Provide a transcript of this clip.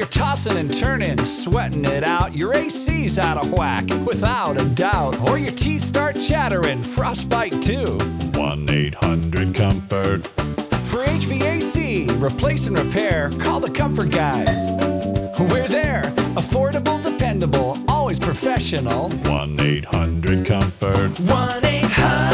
you're tossing and turning, sweating it out, your AC's out of whack, without a doubt. Or your teeth start chattering, frostbite too. 1-800-COMFORT. For HVAC, replace and repair, call the Comfort Guys. We're there, affordable, dependable, always professional. 1-800-COMFORT. 1-800